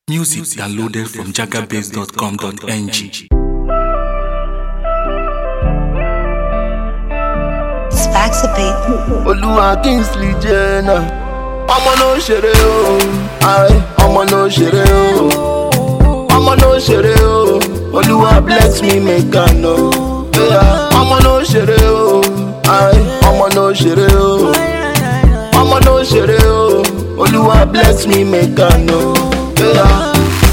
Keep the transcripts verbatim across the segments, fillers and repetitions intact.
Music downloaded from jagabase dot com dot n g. Spaxabate. Olúwa Kingsley Jenna. Ọmọ no ṣeré o, aye. Ọmọ no ṣeré o, ọmọ no ṣeré o. Olúwa bless me make I know. Yeah. Ọmọ no ṣeré o, aye. Ọmọ no ṣeré o, ọmọ no ṣeré o. Olúwa bless me make I know. Yeah.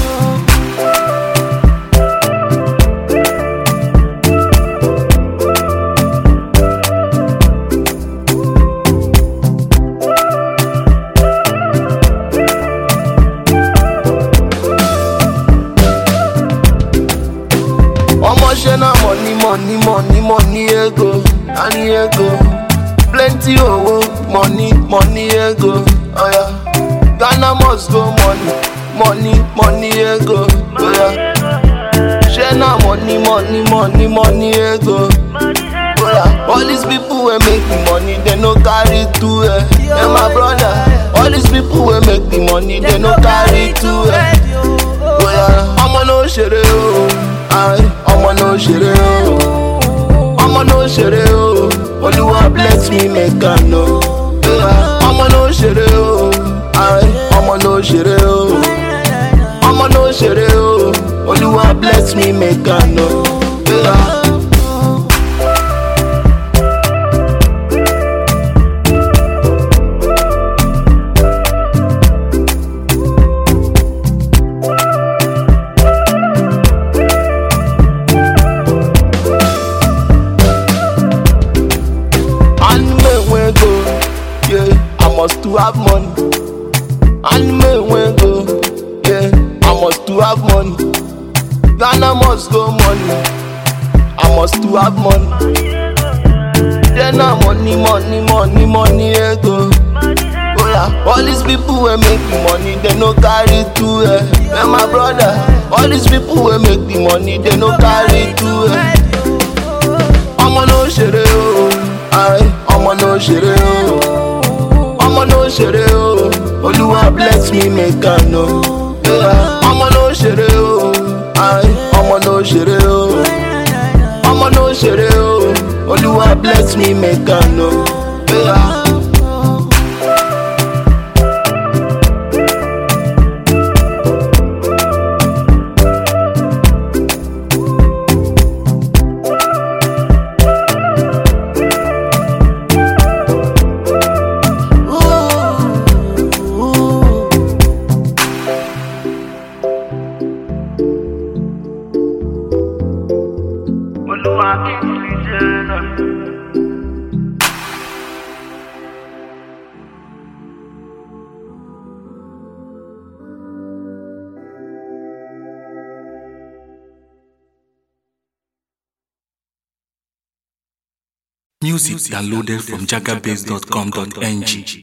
Ṣe na money, money, money, money, ego, money, ego. Plenty owo, money, money, ego. Oh yeah. Ghana must go money, money, money, ego. Oh yeah. Ṣe na money, money, money, money, ego. Oh yeah. All these people wey make the money, they no carry two eh. Hey my brother, all these people wey make the money, they no carry two eh. Oh yeah. Ọmọ no ṣeré o, aye. Ọmọ no ṣeré o, ọmọ no ṣeré o. Olúwa bless me make I know. Yeah. Ọmọ no ṣeré o, aye. Ọmọ no ṣeré o, ọmọ no ṣeré o. Olúwa bless me make I know. Yeah. Must to have money, and me when go, yeah. I must to have money. Ghana must go money. I must to have money. Then I money, money, money, money, yeah, go. Oh yeah, all these people wey make the money, they no carry two eh. Yeah, my brother, all these people wey make the money, they no carry two eh. Ọmọ no ṣeré o, aye. Ọmọ no ṣeré o. Ọmọ no ṣeré o, Olúwa bless me make I know. Yeah. Ọmọ no ṣeré o, aye. Ọmọ no ṣeré o, ọmọ no ṣeré o. Olúwa bless me make I know. Yeah. Olúwa Kingsley Jenna. Music downloaded from jagabase dot com dot n g.